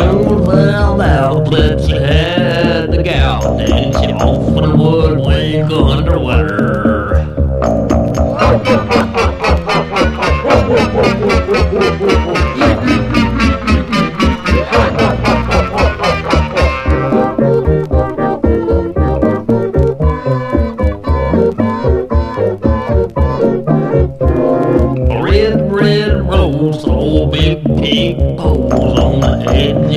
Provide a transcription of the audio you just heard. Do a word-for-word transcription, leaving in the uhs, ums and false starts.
gold found out that you had the gal, and she off in the wood when you go underwater.